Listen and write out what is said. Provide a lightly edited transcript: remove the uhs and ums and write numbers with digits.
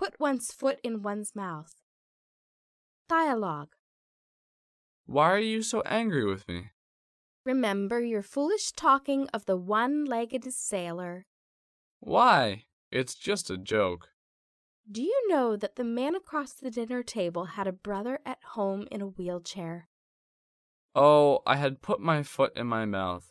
put one's foot in one's mouth. Dialogue. Why are you so angry with me? Remember your foolish talking of the one-legged sailor. Why? It's just a joke. Do you know that the man across the dinner table had a brother at home in a wheelchair? Oh, I had put my foot in my mouth.